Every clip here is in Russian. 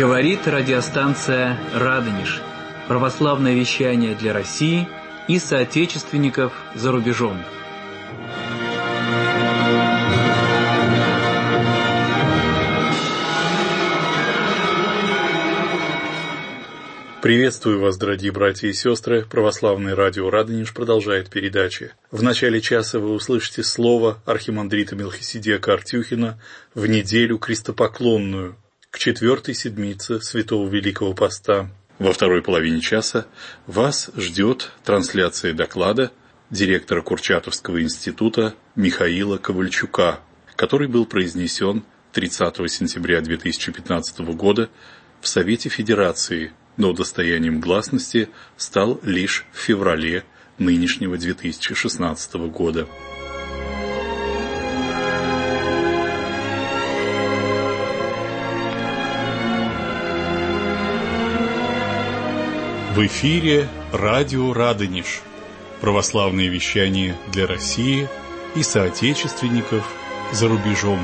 Говорит радиостанция «Радонеж». Православное вещание для России и соотечественников за рубежом. Приветствую вас, дорогие братья и сестры. Православное радио «Радонеж» продолжает передачи. В начале часа вы услышите слово архимандрита Мелхиседека Артюхина в неделю крестопоклонную, к 4-й седмице Святого Великого Поста. Во второй половине часа вас ждет трансляция доклада директора Курчатовского института Михаила Ковальчука, который был произнесен 30 сентября 2015 года в Совете Федерации, но достоянием гласности стал лишь в феврале нынешнего 2016 года. В эфире радио «Радонеж». Православное вещание для России и соотечественников за рубежом.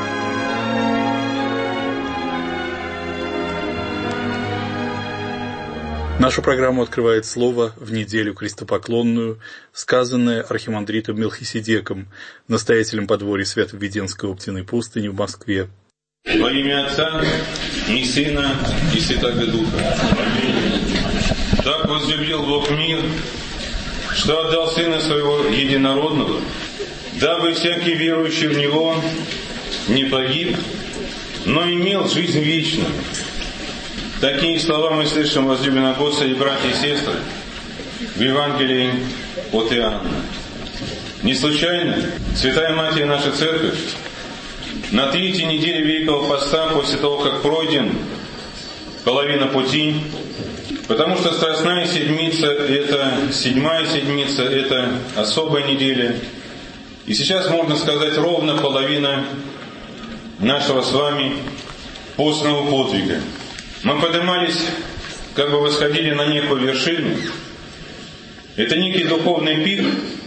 Нашу программу открывает слово в неделю крестопоклонную, сказанное архимандритом Мелхиседеком, настоятелем подворья Свято-Введенской Оптиной пустыни в Москве. Во имя Отца и Сына и Святаго Духа. Так возлюбил Бог мир, что отдал Сына Своего Единородного, дабы всякий верующий в Него не погиб, но имел жизнь вечную. Такие слова мы слышим, возлюбленные Господи, братья и сестры, в Евангелии от Иоанна. Не случайно Святая Матерь наша Церковь на 3-й неделе Великого Поста, после того, как пройден половина пути, потому что Страстная Седмица – это 7-я седмица, это особая неделя. И сейчас, можно сказать, ровно половина нашего с вами постного подвига. Мы поднимались, как бы восходили на некую вершину. Это некий духовный пик.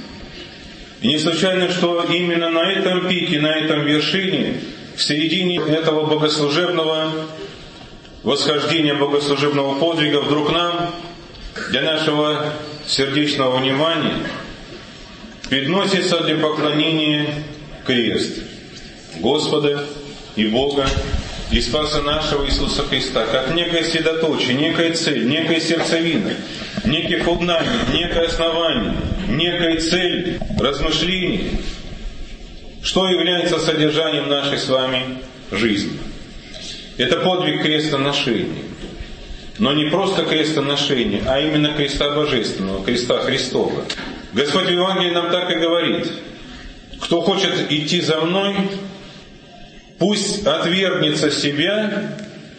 И не случайно, что именно на этом пике, на этом вершине, в середине этого богослужебного восхождения, богослужебного подвига, вдруг нам, для нашего сердечного внимания, подносится для поклонения крест Господа и Бога и Спаса нашего Иисуса Христа, как некое средоточие, некая цель, некая сердцевина, некий фундамент, некое основание, некая цель размышлений, что является содержанием нашей с вами жизни. Это подвиг крестоношения. Но не просто крестоношения, а именно креста Божественного, креста Христова. Господь в Евангелии нам так и говорит: кто хочет идти за мной, пусть отвергнется себя,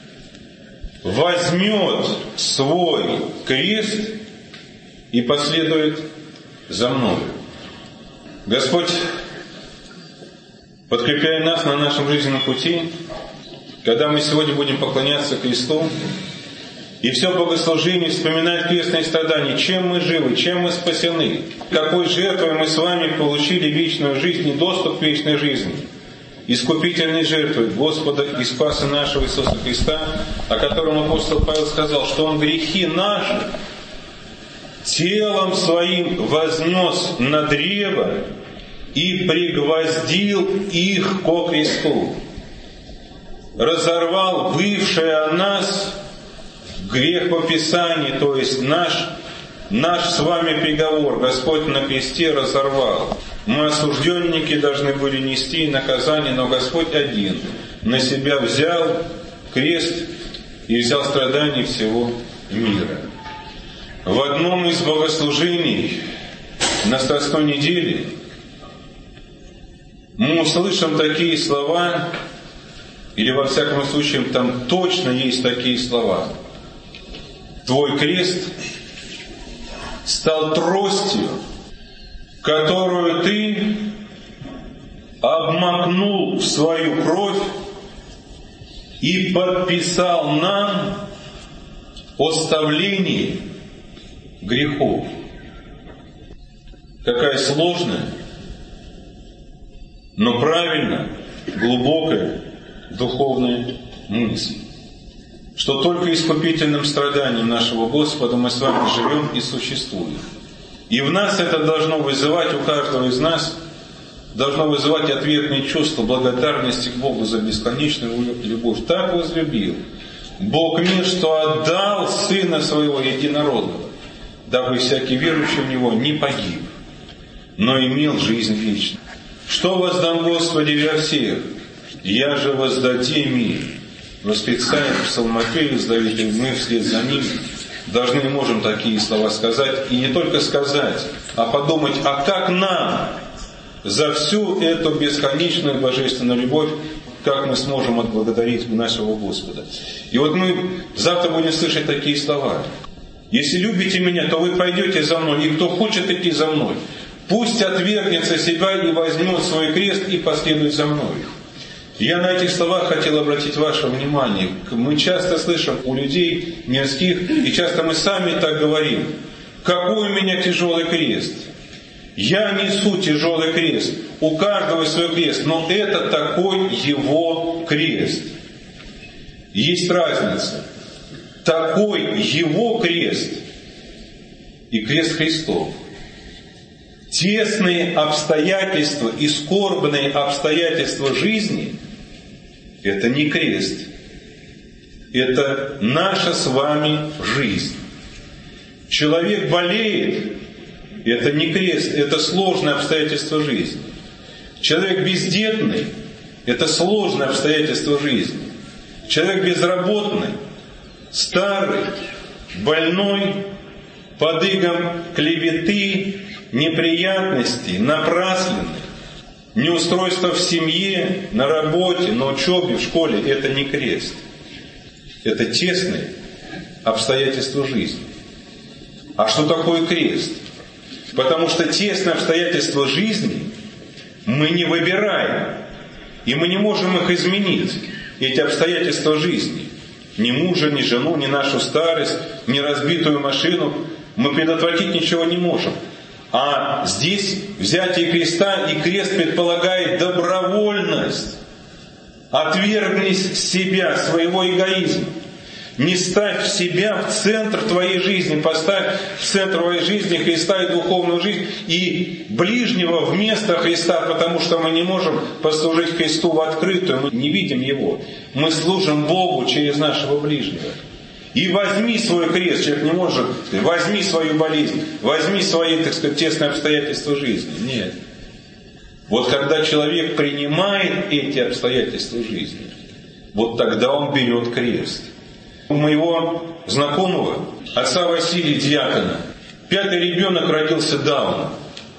возьмет свой крест и последует за мной. Господь, подкрепляя нас на нашем жизненном пути, когда мы сегодня будем поклоняться кресту, и все богослужение вспоминает крестные страдания, чем мы живы, чем мы спасены, какой жертвой мы с вами получили вечную жизнь и доступ к вечной жизни, искупительной жертвой Господа и Спаса нашего Иисуса Христа, о котором апостол Павел сказал, что Он грехи наши телом Своим вознес на древо и пригвоздил их ко кресту, разорвал бывшее о нас грехописание, то есть наш с вами приговор Господь на кресте разорвал. Мы, осужденники, должны были нести наказание, но Господь один на себя взял крест и взял страдания всего мира. В одном из богослужений на Страстной неделе мы услышим такие слова, или во всяком случае там точно есть такие слова: «Твой крест стал тростью, которую ты обмакнул в свою кровь и подписал нам оставление грехов». Какая сложная, но правильная, глубокая духовная мысль. что только искупительным страданием нашего Господа мы с вами живем и существуем. И в нас это должно вызывать, у каждого из нас, должно вызывать ответные чувства благодарности к Богу за бесконечную любовь. Так возлюбил Бог мир, что отдал Сына Своего Единородного, дабы всякий верующий в Него не погиб, но имел жизнь вечную. Что воздам Господи для всех? Я же воздади мир. Восклицает Псалмопевец Давид, и мы вслед за ним должны и можем такие слова сказать, и не только сказать, а подумать, а как нам за всю эту бесконечную божественную любовь, как мы сможем отблагодарить нашего Господа. И вот мы завтра будем слышать такие слова. Если любите меня, то вы пойдете за мной, и кто хочет идти за мной, пусть отвергнется себя и возьмет свой крест и последует за мной. Я на этих словах хотел обратить ваше внимание. Мы часто слышим у людей мирских, и часто мы сами так говорим: какой у меня тяжелый крест. Я несу тяжелый крест. У каждого свой крест, но это такой его крест. Есть разница. Такой его крест и крест Христов. Тесные обстоятельства и скорбные обстоятельства жизни — это не крест. Это наша с вами жизнь. Человек болеет — это не крест, это сложное обстоятельство жизни. Человек бездетный — это сложное обстоятельство жизни. Человек безработный, старый, больной, под игом клеветы, неприятностей, напрасленных, неустройство в семье, на работе, на учебе, в школе — это не крест. Это тесные обстоятельства жизни. А что такое крест? Потому что тесные обстоятельства жизни мы не выбираем, и мы не можем их изменить, эти обстоятельства жизни. Ни мужа, ни жену, ни нашу старость, ни разбитую машину мы предотвратить ничего не можем. А здесь взятие креста, и крест предполагает добровольность. Отвергнись себя, своего эгоизма. Не ставь себя в центр твоей жизни, поставь в центр твоей жизни Христа и духовную жизнь, и ближнего вместо Христа, потому что мы не можем послужить Христу в открытую, мы не видим Его. Мы служим Богу через нашего ближнего. И возьми свой крест, человек не может, возьми свою болезнь, возьми свои, так сказать, тесные обстоятельства жизни. Нет. Вот когда человек принимает эти обстоятельства жизни, вот тогда он берет крест. У моего знакомого, отца Василия диакона, 5-й ребенок родился Дауном.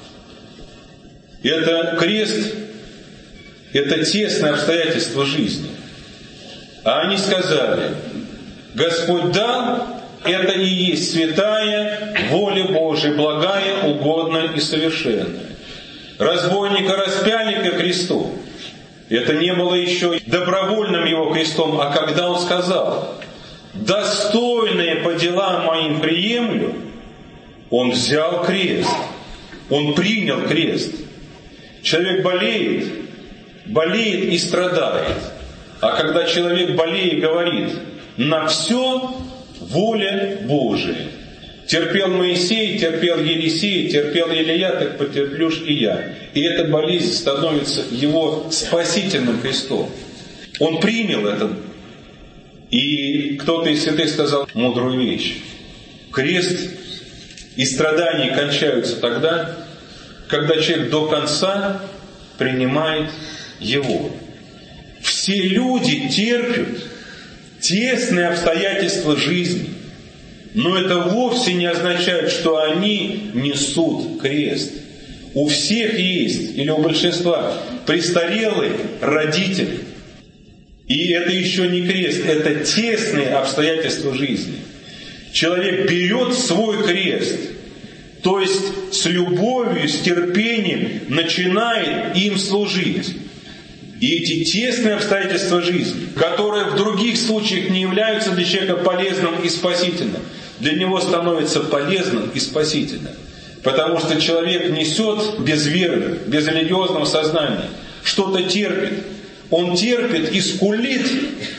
Это крест, это тесное обстоятельство жизни. А они сказали: Господь дал, это и есть святая воля Божия, благая, угодная и совершенная. Разбойника распяли ко кресту. Это не было еще добровольным его крестом, а когда он сказал: достойное по делам моим приемлю, он взял крест, он принял крест. Человек болеет и страдает. А когда человек болеет, говорит: на все воля Божия. Терпел Моисей, терпел Елисей, терпел Илия, так потерплю ж и я. И эта болезнь становится его спасительным крестом. Он принял это. И кто-то из святых сказал мудрую вещь. Крест и страдания кончаются тогда, когда человек до конца принимает его. Все люди терпят тесные обстоятельства жизни, но это вовсе не означает, что они несут крест. У всех есть, или у большинства, престарелые родители. И это еще не крест, это тесные обстоятельства жизни. Человек берет свой крест, то есть с любовью, с терпением начинает им служить. И эти тесные обстоятельства жизни, которые в других случаях не являются для человека полезным и спасительным, для него становятся полезным и спасительным. Потому что человек несет без веры, без религиозного сознания, что-то терпит. Он терпит и скулит,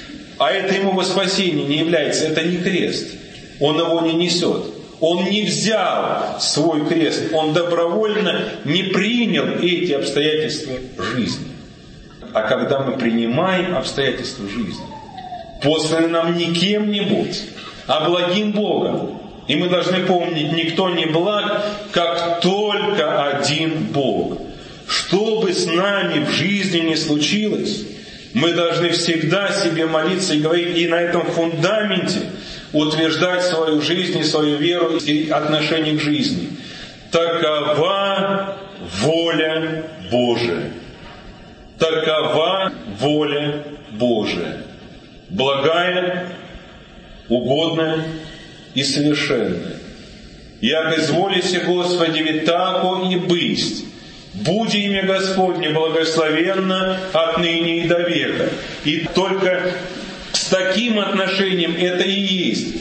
а это ему во спасение не является, это не крест. Он его не несет. Он не взял свой крест, он добровольно не принял эти обстоятельства жизни. А когда мы принимаем обстоятельства жизни, посланы нам не кем-нибудь, а благим Богом. И мы должны помнить, никто не благ, как только один Бог. Что бы с нами в жизни ни случилось, мы должны всегда себе молиться и говорить, и на этом фундаменте утверждать свою жизнь и свою веру и отношение к жизни. Такова воля Божия. Такова воля Божия. Благая, угодная и совершенная. Яко изволите, Господи, ведь тако и быть. Буди имя Господне благословенно отныне и до века. И только с таким отношением это и есть.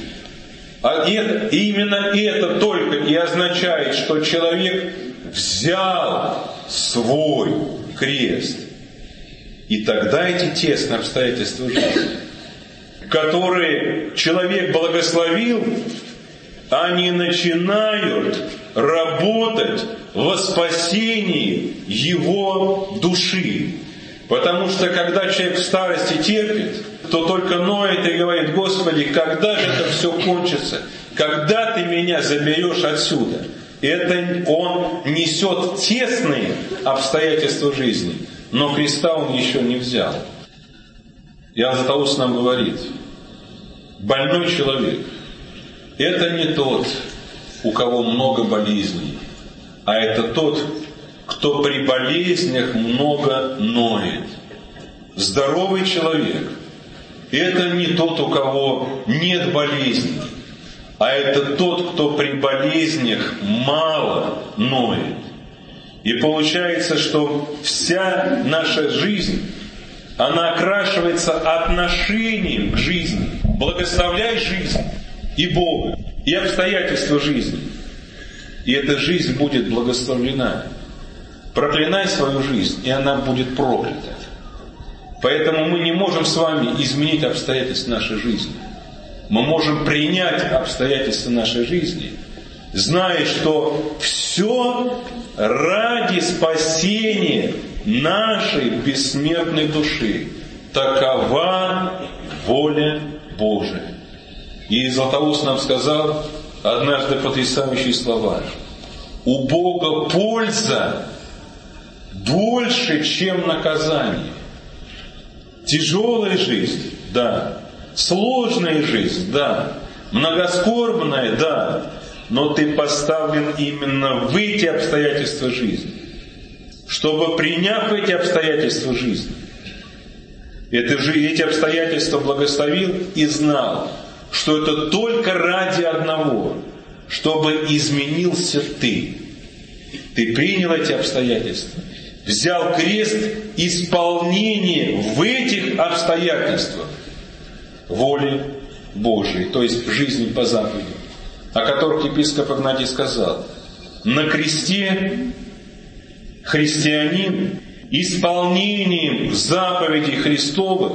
И именно это только и означает, что человек взял свой крест. И тогда эти тесные обстоятельства жизни, которые человек благословил, они начинают работать во спасении его души. Потому что когда человек в старости терпит, то только ноет и говорит: Господи, когда же это все кончится? Когда ты меня заберешь отсюда? Это он несет тесные обстоятельства жизни, но креста он еще не взял. Иоанн Златоуст нам говорит: больной человек — это не тот, у кого много болезней, а это тот, кто при болезнях много ноет. Здоровый человек — это не тот, у кого нет болезней, а это тот, кто при болезнях мало ноет. И получается, что вся наша жизнь, она окрашивается отношением к жизни. Благословляй жизнь и Бога, и обстоятельства жизни. И эта жизнь будет благословлена. Проклинай свою жизнь, и она будет проклята. Поэтому мы не можем с вами изменить обстоятельства нашей жизни. Мы можем принять обстоятельства нашей жизни, зная, что все ради спасения нашей бессмертной души. Такова воля Божия. И Златоуст нам сказал однажды потрясающие слова: у Бога польза больше, чем наказание. Тяжелая жизнь, да. Сложная жизнь, да. Многоскорбная, да. Но ты поставлен именно в эти обстоятельства жизни, чтобы, приняв эти обстоятельства жизни, эти обстоятельства благословил и знал, что это только ради одного, чтобы изменился ты. Ты принял эти обстоятельства, взял крест, исполнение в этих обстоятельствах воли Божией, то есть жизни по заповедям, о которых епископ Игнатий сказал: на кресте христианин исполнением заповедей Христовых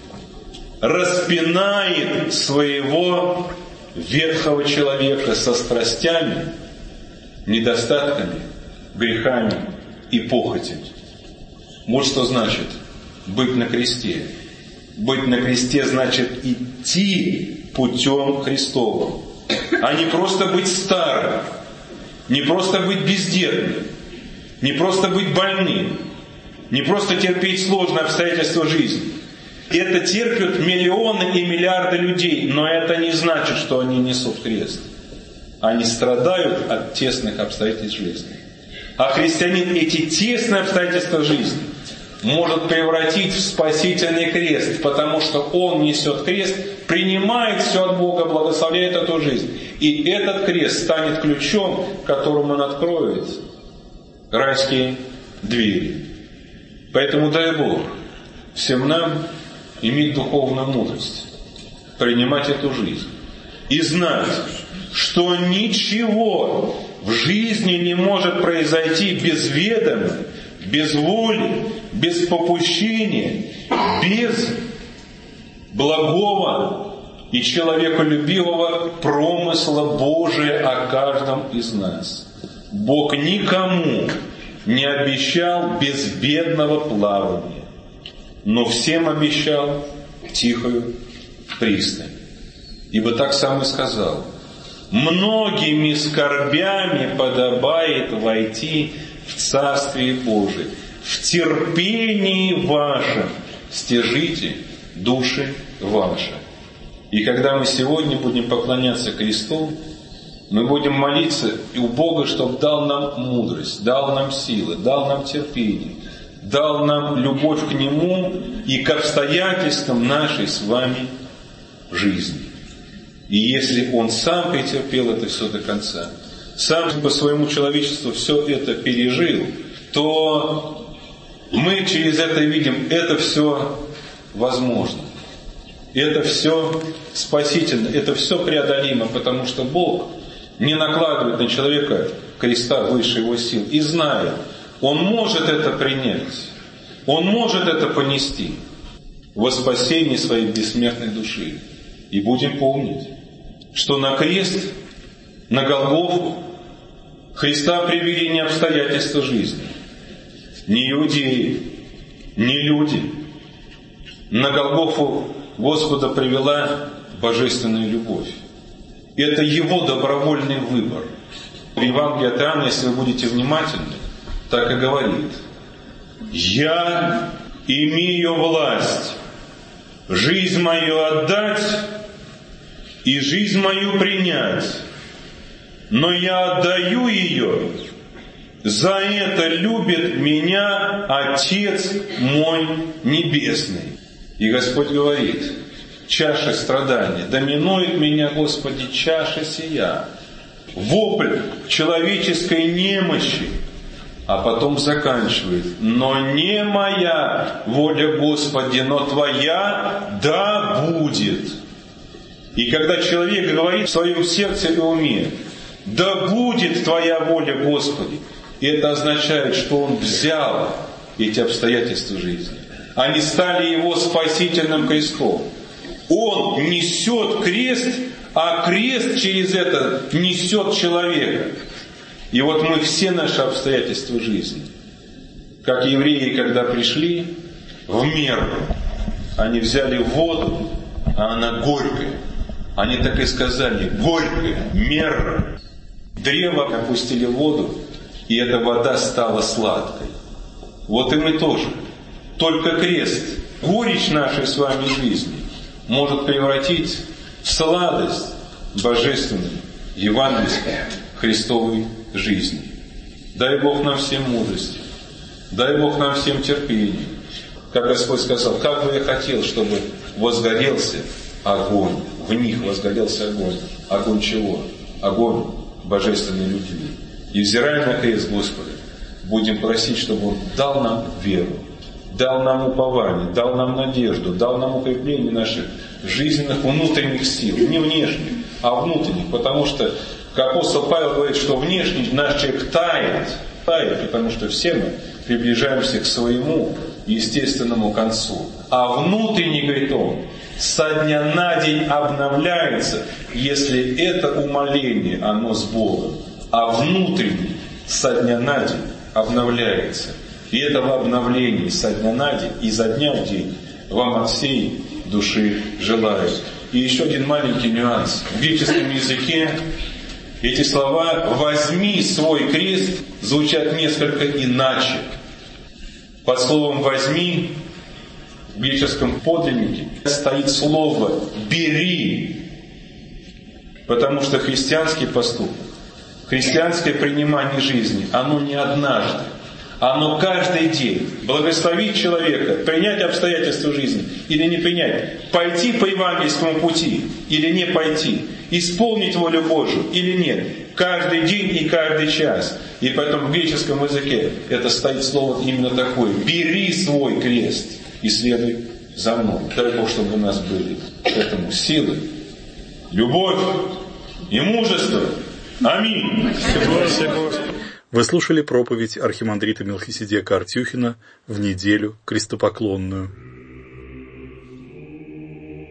распинает своего ветхого человека со страстями, недостатками, грехами и похотями. Вот что значит быть на кресте. Быть на кресте значит идти путем Христовым, а не просто быть старым, не просто быть бездетным, не просто быть больным, не просто терпеть сложные обстоятельства жизни. Это терпят миллионы и миллиарды людей, но это не значит, что они несут крест. Они страдают от тесных обстоятельств жизни. А христианин эти тесные обстоятельства жизни может превратить в спасительный крест, потому что он несет крест, принимает все от Бога, благословляет эту жизнь. И этот крест станет ключом, которым он откроет райские двери. Поэтому дай Бог всем нам иметь духовную мудрость, принимать эту жизнь и знать, что ничего в жизни не может произойти без ведома, без воли, без попущения, без благого и человеколюбивого промысла Божия о каждом из нас. Бог никому не обещал безбедного плавания, но всем обещал тихую пристань. Ибо так сам и сказал: многими скорбями подобает войти в Царствие Божие. В терпении вашем стяжите души ваши. И когда мы сегодня будем поклоняться кресту, мы будем молиться у Бога, чтобы дал нам мудрость, дал нам силы, дал нам терпение, дал нам любовь к Нему и к обстоятельствам нашей с вами жизни. И если Он сам претерпел это все до конца, сам по своему человечеству все это пережил, то мы через это видим, это все возможно. Это все спасительно, это все преодолимо, потому что Бог не накладывает на человека креста выше его сил. И зная, он может это принять, он может это понести во спасении своей бессмертной души. И будем помнить, что на крест, на Голгофу Христа привели не обстоятельства жизни, не иудеи, не люди. На Голгофу Господа привела божественная любовь. Это Его добровольный выбор. В Евангелии от Иоанна, если вы будете внимательны, так и говорит: «Я имею власть жизнь мою отдать и жизнь мою принять, но я отдаю ее, за это любит меня Отец мой Небесный». И Господь говорит: чаша страдания, да минует меня, Господи, чаша сия. Вопль человеческой немощи, а потом заканчивает: но не моя воля, Господи, но Твоя да будет. И когда человек говорит в своем сердце и уме: да будет Твоя воля, Господи, это означает, что он взял эти обстоятельства жизни. Они стали его спасительным крестом. Он несет крест, а крест через это несет человека. И вот мы все наши обстоятельства жизни, как евреи, когда пришли в Меру, они взяли воду, а она горькая. Они так и сказали: горькая, Мерра. Древо опустили в воду, и эта вода стала сладкой. Вот и мы тоже. Только крест, горечь нашей с вами жизни, может превратить в сладость божественной, евангельской, Христовой жизни. Дай Бог нам всем мудрости, дай Бог нам всем терпения. Как Господь сказал: как бы я хотел, чтобы возгорелся огонь, в них возгорелся огонь. Огонь чего? Огонь божественной любви. И взирая на крест Господа, будем просить, чтобы Он дал нам веру, дал нам упование, дал нам надежду, дал нам укрепление наших жизненных внутренних сил. Не внешних, а внутренних. Потому что, как апостол Павел говорит, что внешний наш человек тает, потому что все мы приближаемся к своему естественному концу. А внутренний, говорит он, со дня на день обновляется, если это умоление, оно с Богом. А внутренний со дня на день обновляется. И этого обновления со дня на день и за дня в день вам от всей души желаю. И еще один маленький нюанс. В греческом языке эти слова «возьми свой крест» звучат несколько иначе. Под словом «возьми» в греческом подлиннике стоит слово «бери», потому что христианский поступок, христианское принимание жизни, оно не однажды, оно каждый день. Благословить человека, принять обстоятельства жизни или не принять, пойти по евангельскому пути или не пойти, исполнить волю Божию или нет, каждый день и каждый час. И поэтому в греческом языке это стоит слово именно такое: бери свой крест и следуй за мной. Дай Бог, чтобы у нас были к этому силы, любовь и мужество. Аминь. Вы слушали проповедь архимандрита Мелхиседека Артюхина в неделю крестопоклонную.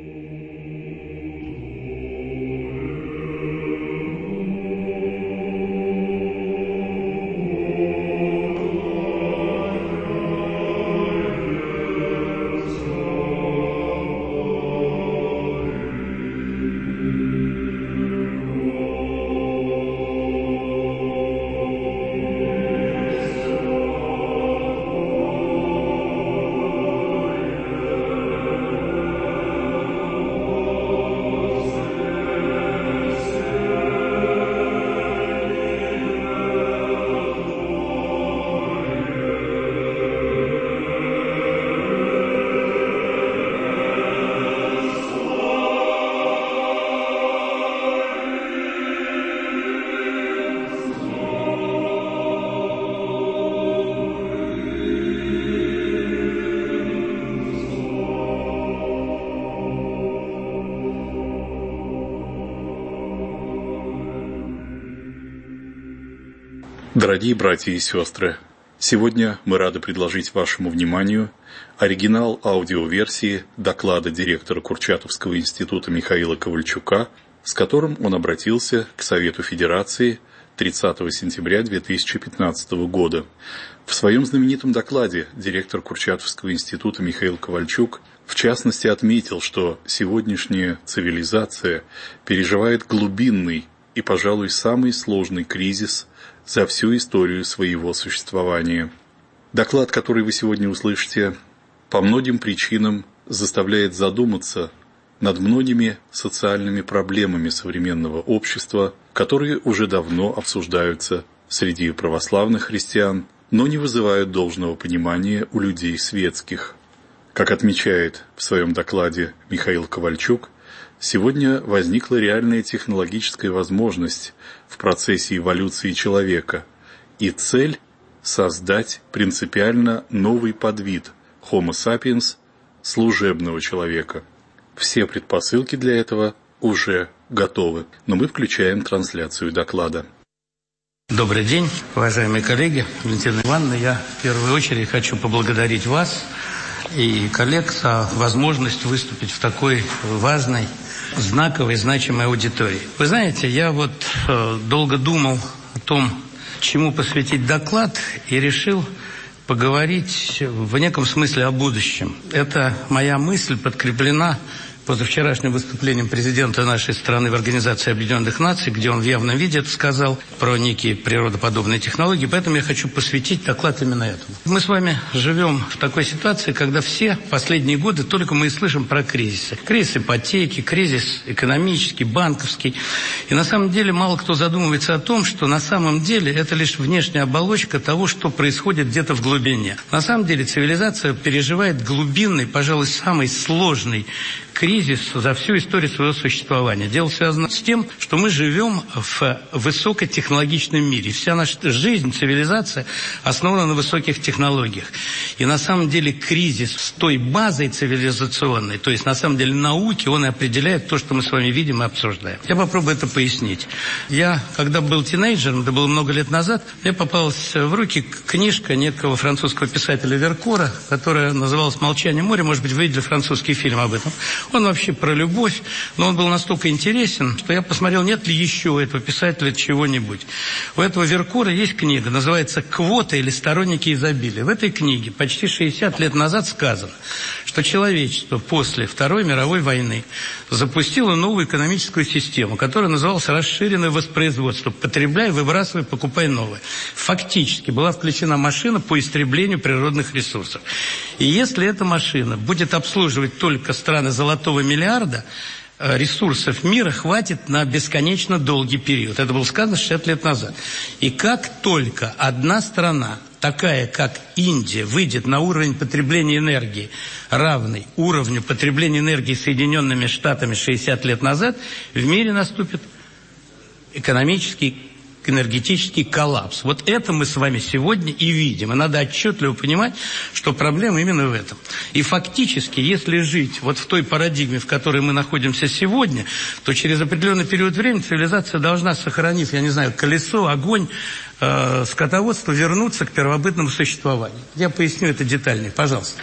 Дорогие братья и сестры, сегодня мы рады предложить вашему вниманию оригинал аудиоверсии доклада директора Курчатовского института Михаила Ковальчука, с которым он обратился к Совету Федерации 30 сентября 2015 года. В своем знаменитом докладе директор Курчатовского института Михаил Ковальчук в частности отметил, что сегодняшняя цивилизация переживает глубинный и, пожалуй, самый сложный кризис за всю историю своего существования. Доклад, который вы сегодня услышите, по многим причинам заставляет задуматься над многими социальными проблемами современного общества, которые уже давно обсуждаются среди православных христиан, но не вызывают должного понимания у людей светских. Как отмечает в своем докладе Михаил Ковальчук, сегодня возникла реальная технологическая возможность в процессе эволюции человека, и цель – создать принципиально новый подвид Homo sapiens – служебного человека. Все предпосылки для этого уже готовы, но мы включаем трансляцию доклада. Добрый день, уважаемые коллеги. Валентина Ивановна, я в первую очередь хочу поблагодарить вас и коллег за возможность выступить в такой важной, знаковой, значимой аудитории. Вы знаете, я долго думал о том, чему посвятить доклад, и решил поговорить в неком смысле о будущем. Эта моя мысль подкреплена позавчерашним выступлением президента нашей страны в Организации Объединенных Наций, где он в явном виде это сказал про некие природоподобные технологии, поэтому я хочу посвятить доклад именно этому. Мы с вами живем в такой ситуации, когда все последние годы только мы и слышим про кризисы. Кризис ипотеки, кризис экономический, банковский. И на самом деле мало кто задумывается о том, что на самом деле это лишь внешняя оболочка того, что происходит где-то в глубине. На самом деле цивилизация переживает глубинный, пожалуй, самый сложный кризис за всю историю своего существования. Дело связано с тем, что мы живем в высокотехнологичном мире. Вся наша жизнь, цивилизация основана на высоких технологиях. И на самом деле кризис с той базой цивилизационной, то есть на самом деле науки, он и определяет то, что мы с вами видим и обсуждаем. Я попробую это пояснить. Я, когда был тинейджером, это было много лет назад, мне попалась в руки книжка некого французского писателя Веркора, которая называлась «Молчание моря». Может быть, вы видели французский фильм об этом. Он вообще про любовь, но он был настолько интересен, что я посмотрел, нет ли еще у этого писателя чего-нибудь. У этого Веркора есть книга, называется «Квота или сторонники изобилия». В этой книге почти 60 лет назад сказано, что человечество после Второй мировой войны запустило новую экономическую систему, которая называлась расширенное воспроизводство. Потребляй, выбрасывай, покупай новое. Фактически была включена машина по истреблению природных ресурсов. И если эта машина будет обслуживать только страны золотого миллиарда, ресурсов мира хватит на бесконечно долгий период. Это было сказано 60 лет назад. И как только одна страна, такая как Индия, выйдет на уровень потребления энергии, равный уровню потребления энергии Соединенными Штатами 60 лет назад, в мире наступит экономический, энергетический коллапс. Вот это мы с вами сегодня и видим. И надо отчетливо понимать, что проблема именно в этом. И фактически, если жить вот в той парадигме, в которой мы находимся сегодня, то через определенный период времени цивилизация должна, сохранив, я не знаю, колесо, огонь, скотоводство, вернуться к первобытному существованию. Я поясню это детальнее, пожалуйста.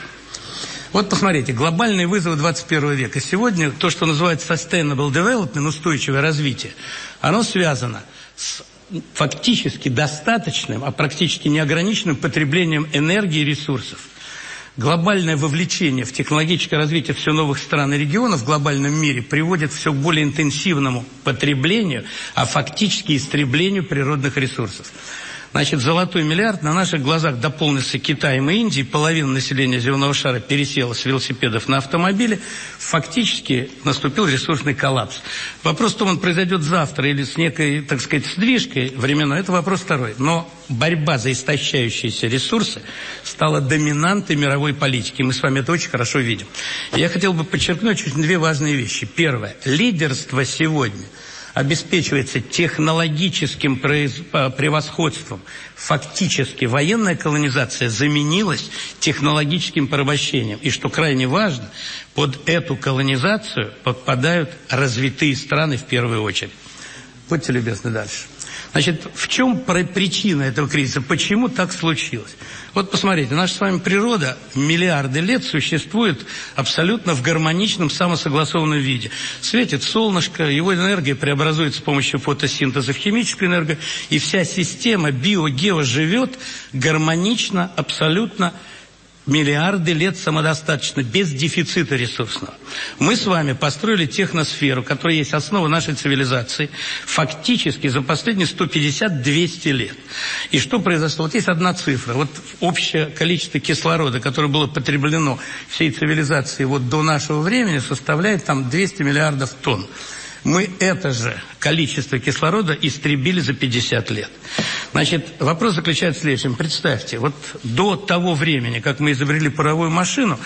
Вот посмотрите, глобальные вызовы 21 века. Сегодня то, что называется sustainable development, устойчивое развитие, оно связано с фактически достаточным, а практически неограниченным потреблением энергии и ресурсов. Глобальное вовлечение в технологическое развитие все новых стран и регионов в глобальном мире приводит к все более интенсивному потреблению, а фактически истреблению природных ресурсов. Значит, золотой миллиард на наших глазах дополнился Китаем и Индией, половина населения земного шара пересела с велосипедов на автомобили, фактически наступил ресурсный коллапс. Вопрос в том, он произойдет завтра или с некой, так сказать, сдвижкой временной, это вопрос второй. Но борьба за истощающиеся ресурсы стала доминантой мировой политики. Мы с вами это очень хорошо видим. И я хотел бы подчеркнуть очень две важные вещи. Первое. Лидерство сегодня обеспечивается технологическим превосходством. Фактически военная колонизация заменилась технологическим порабощением. И что крайне важно, под эту колонизацию подпадают развитые страны в первую очередь. Будьте любезны дальше. Значит, в чем причина этого кризиса? Почему так случилось? Вот посмотрите, наша с вами природа миллиарды лет существует абсолютно в гармоничном, самосогласованном виде. Светит солнышко, его энергия преобразуется с помощью фотосинтеза в химическую энергию, и вся система био-гео живет гармонично, абсолютно миллиарды лет самодостаточно, без дефицита ресурсного. Мы с вами построили техносферу, которая есть основа нашей цивилизации, фактически за последние 150-200 лет. И что произошло? Вот есть одна цифра. Вот общее количество кислорода, которое было потреблено всей цивилизацией вот до нашего времени, составляет там 200 миллиардов тонн. Мы это же количество кислорода истребили за 50 лет. Значит, вопрос заключается в следующем. Представьте, вот до того времени, как мы изобрели паровую машину,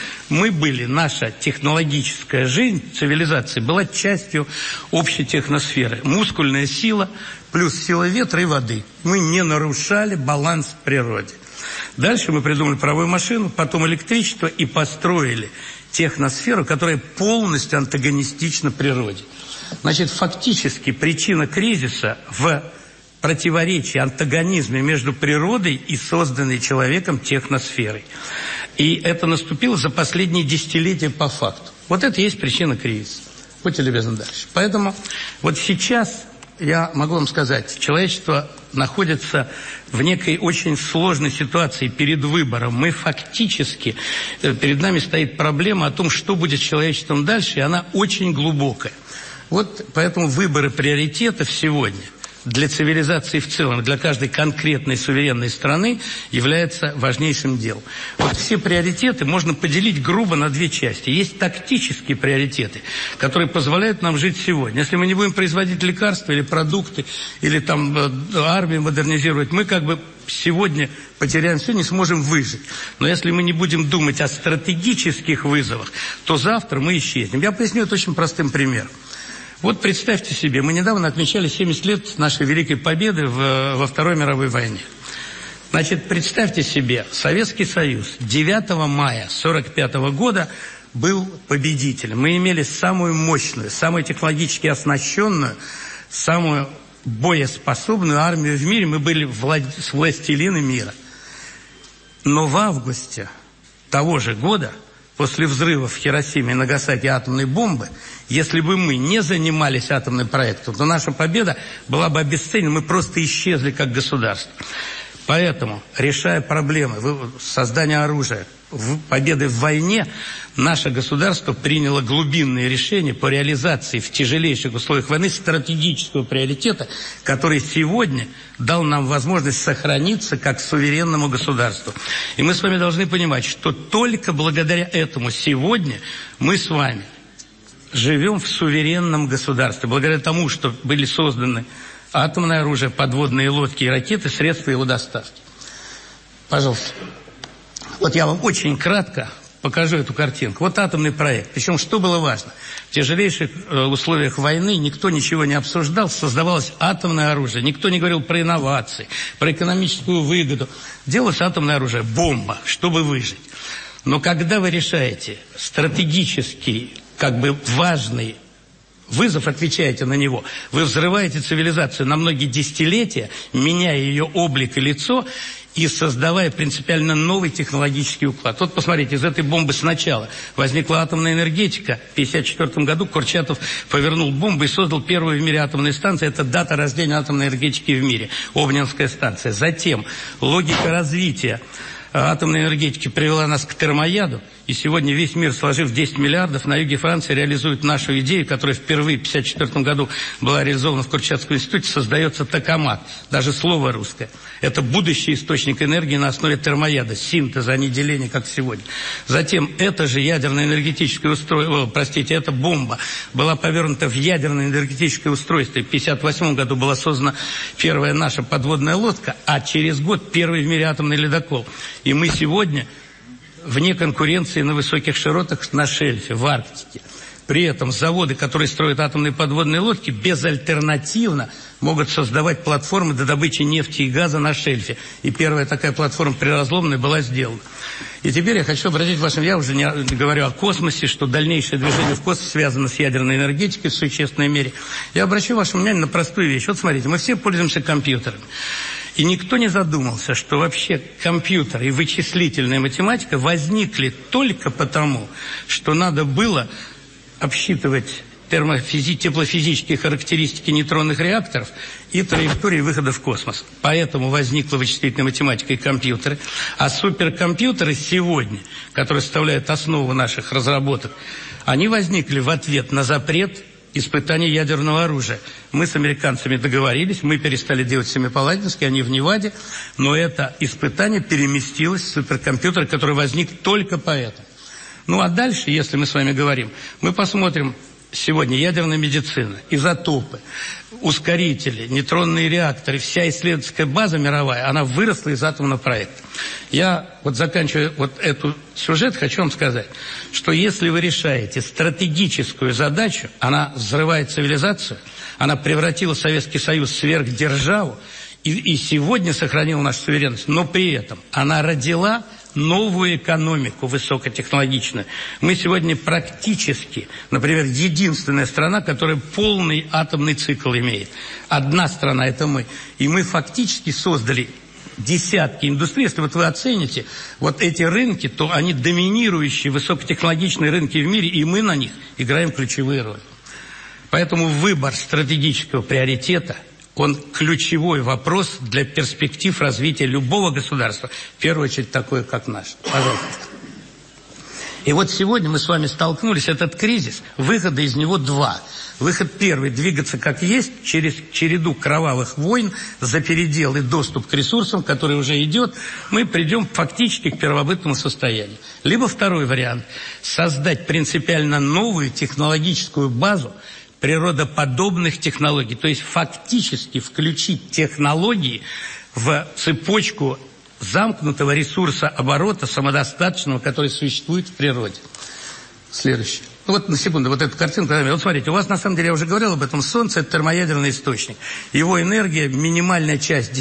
наша технологическая жизнь, цивилизация, была частью общей техносферы. Мускульная сила плюс сила ветра и воды. Мы не нарушали баланс в природе. Дальше мы придумали паровую машину, потом электричество и построили техносферу, которая полностью антагонистична природе. Значит, фактически причина кризиса в противоречии, антагонизме между природой и созданной человеком техносферой. И это наступило за последние десятилетия по факту. Вот это и есть причина кризиса. Будьте любезны дальше. Поэтому вот сейчас я могу вам сказать, человечество находится в некой очень сложной ситуации перед выбором. Мы фактически, перед нами стоит проблема о том, что будет с человечеством дальше, и она очень глубокая. Вот поэтому выборы приоритетов сегодня для цивилизации в целом, для каждой конкретной суверенной страны является важнейшим делом. Вот все приоритеты можно поделить грубо на две части. Есть тактические приоритеты, которые позволяют нам жить сегодня. Если мы не будем производить лекарства или продукты, или там армию модернизировать, мы как бы сегодня потеряем все, не сможем выжить. Но если мы не будем думать о стратегических вызовах, то завтра мы исчезнем. Я поясню это очень простым примером. Вот представьте себе, мы недавно отмечали 70 лет нашей великой победы во Второй мировой войне. Значит, представьте себе, Советский Союз 9 мая 1945 года был победителем. Мы имели самую мощную, самую технологически оснащенную, самую боеспособную армию в мире. Мы были властелины мира. Но в августе того же года, после взрыва в Хиросиме и Нагасаки атомной бомбы, если бы мы не занимались атомным проектом, то наша победа была бы обесценена, мы просто исчезли как государство. Поэтому, решая проблемы создания оружия, победы в войне, наше государство приняло глубинные решения по реализации в тяжелейших условиях войны стратегического приоритета, который сегодня дал нам возможность сохраниться как суверенному государству. И мы с вами должны понимать, что только благодаря этому сегодня мы с вами живем в суверенном государстве, благодаря тому, что были созданы атомное оружие, подводные лодки и ракеты, средства его доставки. Пожалуйста. Вот я вам очень кратко покажу эту картинку. Вот атомный проект. Причем, что было важно? В тяжелейших условиях войны никто ничего не обсуждал, создавалось атомное оружие. Никто не говорил про инновации, про экономическую выгоду. Делалось атомное оружие, бомба, чтобы выжить. Но когда вы решаете стратегический, как бы важный вызов, отвечаете на него, вы взрываете цивилизацию на многие десятилетия, меняя ее облик и лицо, и создавая принципиально новый технологический уклад. Вот посмотрите, из этой бомбы сначала возникла атомная энергетика. В 1954 году Курчатов повернул бомбу и создал первую в мире атомную станцию. Это дата рождения атомной энергетики в мире, Обнинская станция. Затем логика развития атомной энергетики привела нас к термояду, и сегодня весь мир, сложив 10 миллиардов, на юге Франции реализует нашу идею, которая впервые в 1954 году была реализована в Курчатовском институте, создается токамак, даже слово русское. Это будущий источник энергии на основе термояда, синтеза, а не деления, как сегодня. Затем это же ядерное энергетическое устройство, эта бомба была повернута в ядерное энергетическое устройство. И в 1958 году была создана первая наша подводная лодка, а через год первый в мире атомный ледокол. И мы сегодня вне конкуренции на высоких широтах на шельфе, в Арктике. При этом заводы, которые строят атомные подводные лодки, безальтернативно могут создавать платформы для добычи нефти и газа на шельфе. И первая такая платформа приразломная была сделана. И теперь я хочу обратить ваше внимание, я уже не говорю о космосе, что дальнейшее движение в космос связано с ядерной энергетикой в существенной мере. Я обращу ваше внимание на простую вещь. Вот смотрите, мы все пользуемся компьютерами. И никто не задумался, что вообще компьютер и вычислительная математика возникли только потому, что надо было обсчитывать теплофизические характеристики нейтронных реакторов и траектории выхода в космос. Поэтому возникла вычислительная математика и компьютеры. А суперкомпьютеры сегодня, которые составляют основу наших разработок, они возникли в ответ на запрет испытаний ядерного оружия. Мы с американцами договорились, мы перестали делать Семипаладинский, они в Неваде, но это испытание переместилось в суперкомпьютер, который возник только поэтому. Ну а дальше, если мы с вами говорим, мы посмотрим сегодня ядерная медицина, изотопы, ускорители, нейтронные реакторы, вся исследовательская база мировая, она выросла из атомного проекта. Я вот заканчивая вот этот сюжет, хочу вам сказать, что если вы решаете стратегическую задачу, она взрывает цивилизацию, она превратила Советский Союз в сверхдержаву и сегодня сохранила нашу суверенность, но при этом она родила новую экономику высокотехнологичную. Мы сегодня практически, например, единственная страна, которая полный атомный цикл имеет. Одна страна – это мы. И мы фактически создали десятки индустрий. Если вот вы оцените вот эти рынки, то они доминирующие высокотехнологичные рынки в мире, и мы на них играем ключевые роли. Поэтому выбор стратегического приоритета – он ключевой вопрос для перспектив развития любого государства, в первую очередь такое, как наш. Пожалуйста. И вот сегодня мы с вами столкнулись, этот кризис, выхода из него два. Выход первый – двигаться как есть, через череду кровавых войн, за передел и доступ к ресурсам, который уже идет, мы придем фактически к первобытному состоянию. Либо второй вариант – создать принципиально новую технологическую базу, природоподобных технологий, то есть фактически включить технологии в цепочку замкнутого ресурса оборота, самодостаточного, который существует в природе. Следующее. Ну вот на секунду, вот эту картинку. Вот смотрите, у вас на самом деле, я уже говорил об этом, Солнце – это термоядерный источник. Его энергия, минимальная часть,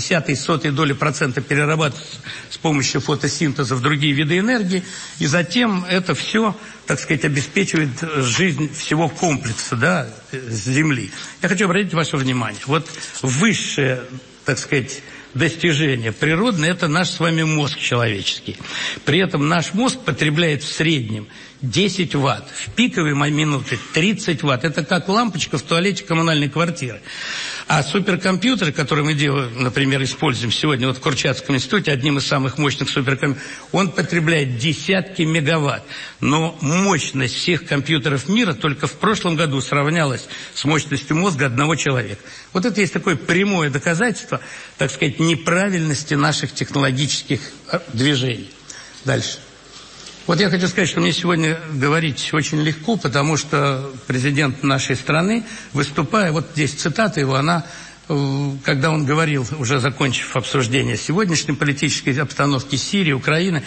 0,1% перерабатывается с помощью фотосинтеза в другие виды энергии, и затем это все, так сказать, обеспечивает жизнь всего комплекса, да, Земли. Я хочу обратить ваше внимание. Вот высшее, так сказать, достижение природное – это наш с вами мозг человеческий. При этом наш мозг потребляет в среднем 10 ватт, в пиковые минуты 30 ватт. Это как лампочка в туалете коммунальной квартиры. А суперкомпьютер, который мы делаем, например, используем сегодня вот в Курчатском институте, одним из самых мощных суперкомпьютеров, он потребляет десятки мегаватт. Но мощность всех компьютеров мира только в прошлом году сравнялась с мощностью мозга одного человека. Вот это есть такое прямое доказательство, так сказать, неправильности наших технологических движений. Дальше. Вот я хочу сказать, что мне сегодня говорить очень легко, потому что президент нашей страны, выступая, вот здесь цитата его, она, когда он говорил, уже закончив обсуждение сегодняшней политической обстановки Сирии, Украины,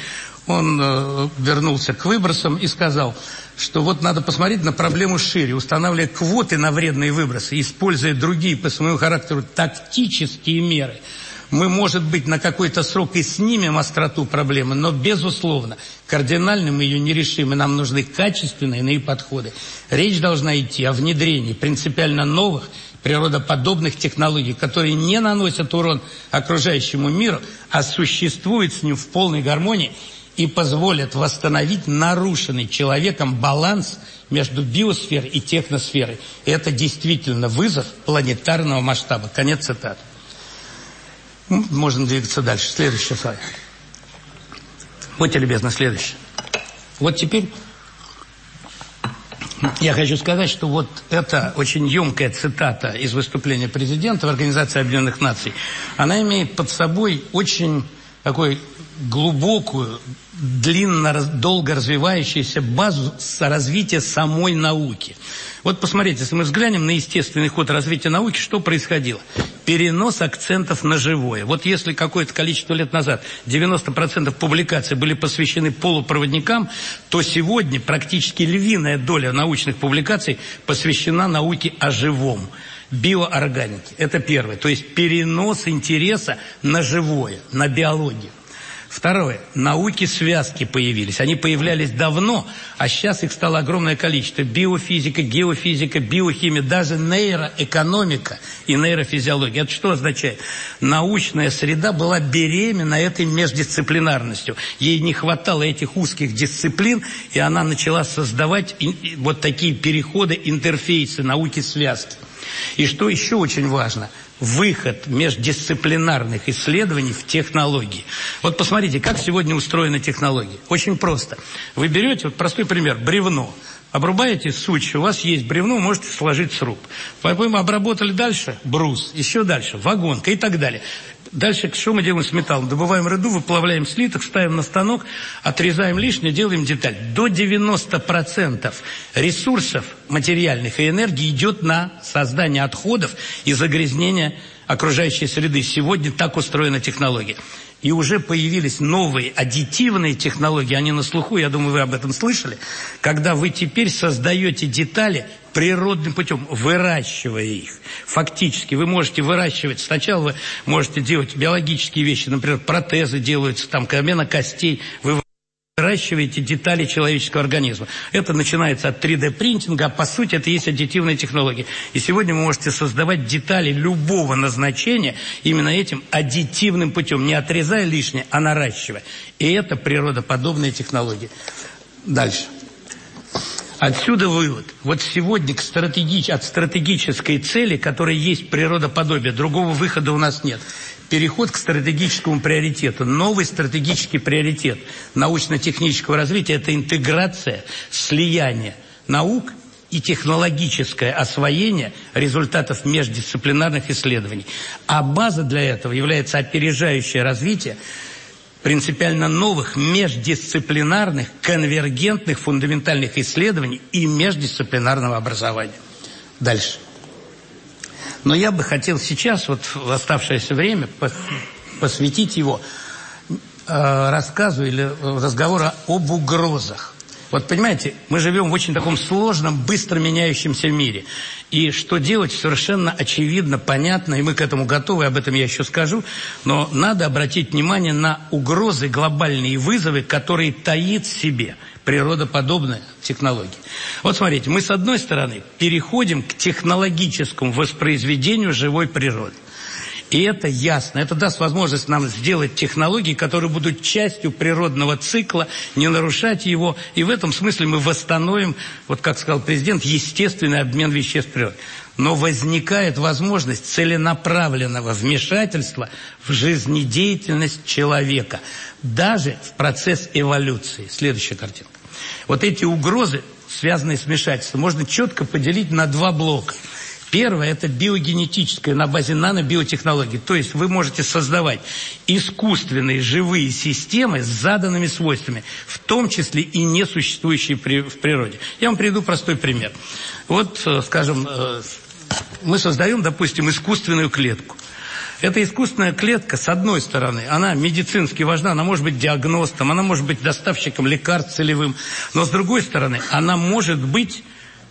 он вернулся к выбросам и сказал, что вот надо посмотреть на проблему шире, устанавливая квоты на вредные выбросы, используя другие по своему характеру тактические меры. Мы, может быть, на какой-то срок и снимем остроту проблемы, но, безусловно, кардинально мы ее не решим, и нам нужны качественные иные подходы. Речь должна идти о внедрении принципиально новых, природоподобных технологий, которые не наносят урон окружающему миру, а существуют с ним в полной гармонии и позволят восстановить нарушенный человеком баланс между биосферой и техносферой. Это действительно вызов планетарного масштаба. Конец цитаты. Можно двигаться дальше. Следующий слайд. Будьте любезны, следующий. Вот теперь я хочу сказать, что вот эта очень емкая цитата из выступления президента в Организации Объединенных Наций, она имеет под собой очень такую глубокую, долго развивающуюся базу развития самой науки. Вот посмотрите, если мы взглянем на естественный ход развития науки, что происходило? Перенос акцентов на живое. Вот если какое-то количество лет назад 90% публикаций были посвящены полупроводникам, то сегодня практически львиная доля научных публикаций посвящена науке о живом. Биоорганике. Это первое. То есть перенос интереса на живое, на биологию. Второе. Науки связки появились. Они появлялись давно, а сейчас их стало огромное количество. Биофизика, геофизика, биохимия, даже нейроэкономика и нейрофизиология. Это что означает? Научная среда была беременна этой междисциплинарностью. Ей не хватало этих узких дисциплин, и она начала создавать вот такие переходы, интерфейсы науки связки. И что еще очень важно – выход междисциплинарных исследований в технологии. Вот посмотрите, как сегодня устроены технологии. Очень просто. Вы берете, вот простой пример, бревно. Обрубаете сучью, у вас есть бревно, можете сложить сруб. Потом обработали дальше брус, еще дальше вагонка и так далее. Дальше что мы делаем с металлом? Добываем руду, выплавляем слиток, ставим на станок, отрезаем лишнее, делаем деталь. До 90% ресурсов материальных и энергии идет на создание отходов и загрязнение окружающей среды. Сегодня так устроена технология. И уже появились новые аддитивные технологии, они на слуху, я думаю, вы об этом слышали, когда вы теперь создаете детали природным путем, выращивая их. Фактически вы можете выращивать, сначала вы можете делать биологические вещи, например, протезы делаются, там, замена костей, вы выращиваете детали человеческого организма. Это начинается от 3D-принтинга, а по сути это есть аддитивные технологии. И сегодня вы можете создавать детали любого назначения именно этим аддитивным путем, не отрезая лишнее, а наращивая. И это природоподобные технологии. Дальше. Отсюда вывод. Вот сегодня от стратегической цели, которая есть природоподобие, другого выхода у нас нет. Переход к стратегическому приоритету. Новый стратегический приоритет научно-технического развития – это интеграция, слияние наук и технологическое освоение результатов междисциплинарных исследований. А база для этого является опережающее развитие принципиально новых междисциплинарных, конвергентных, фундаментальных исследований и междисциплинарного образования. Дальше. Но я бы хотел сейчас, вот в оставшееся время, посвятить его рассказу или разговору об угрозах. Вот понимаете, мы живем в очень таком сложном, быстро меняющемся мире. И что делать, совершенно очевидно, понятно, и мы к этому готовы, об этом я еще скажу. Но надо обратить внимание на угрозы, глобальные вызовы, которые таит в себе природоподобная технология. Вот смотрите, мы с одной стороны переходим к технологическому воспроизведению живой природы. И это ясно, это даст возможность нам сделать технологии, которые будут частью природного цикла, не нарушать его. И в этом смысле мы восстановим, вот как сказал президент, естественный обмен веществ природы. Но возникает возможность целенаправленного вмешательства в жизнедеятельность человека, даже в процесс эволюции. Следующая картинка. Вот эти угрозы, связанные с вмешательством, можно четко поделить на два блока. Первое – это биогенетическое на базе нанобиотехнологий. То есть вы можете создавать искусственные живые системы с заданными свойствами, в том числе и несуществующие в природе. Я вам приведу простой пример. Вот, скажем, мы создаем, допустим, искусственную клетку. Эта искусственная клетка, с одной стороны, она медицински важна, она может быть диагностом, она может быть доставщиком лекарств целевым, но с другой стороны, она может быть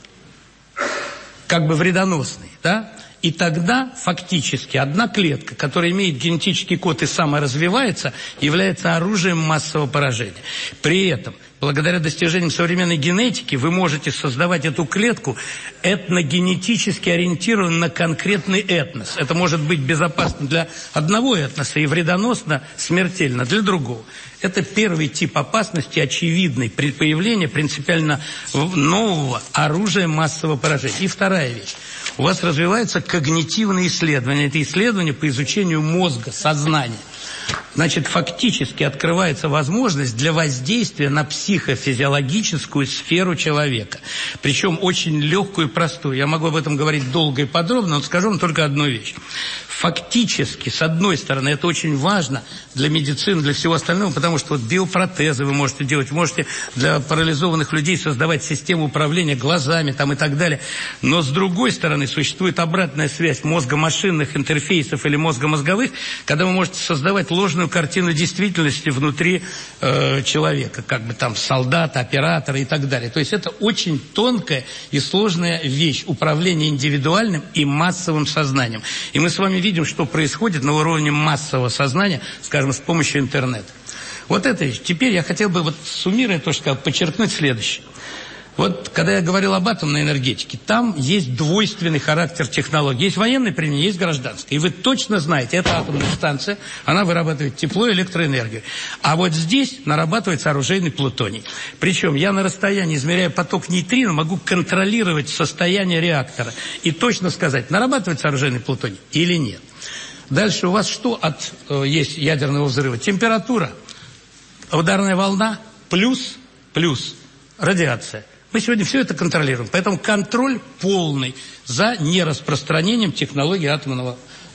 как бы вредоносной, да? И тогда фактически одна клетка, которая имеет генетический код и саморазвивается, является оружием массового поражения. При этом, благодаря достижениям современной генетики, вы можете создавать эту клетку этногенетически ориентированную на конкретный этнос. Это может быть безопасно для одного этноса и вредоносно, смертельно для другого. Это первый тип опасности, очевидный при появлении принципиально нового оружия массового поражения. И вторая вещь. У вас развиваются когнитивные исследования. Это исследования по изучению мозга, сознания. Значит, фактически открывается возможность для воздействия на психофизиологическую сферу человека. Причем очень легкую и простую. Я могу об этом говорить долго и подробно, но скажу вам только одну вещь. Фактически, с одной стороны, это очень важно для медицины, для всего остального, потому что вот биопротезы вы можете делать, можете для парализованных людей создавать систему управления глазами там, и так далее. Но, с другой стороны, существует обратная связь мозго-машинных интерфейсов или мозго-мозговых, когда вы можете создавать ложную картину действительности внутри человека, как бы там солдата, оператора и так далее. То есть это очень тонкая и сложная вещь, управление индивидуальным и массовым сознанием. И мы с вами видим, что происходит на уровне массового сознания, скажем, с помощью интернета. Вот это. Теперь я хотел бы, суммируя то, что сказал, подчеркнуть следующее. Вот, когда я говорил об атомной энергетике, там есть двойственный характер технологий. Есть военное применение, есть гражданское. И вы точно знаете, это атомная станция, она вырабатывает тепло и электроэнергию. А вот здесь нарабатывается оружейный плутоний. Причем я на расстоянии, измеряя поток нейтрино, могу контролировать состояние реактора. И точно сказать, нарабатывается оружейный плутоний или нет. Дальше у вас что есть ядерного взрыва? Температура, ударная волна, плюс радиация. Мы сегодня все это контролируем. Поэтому контроль полный за нераспространением технологии атомного,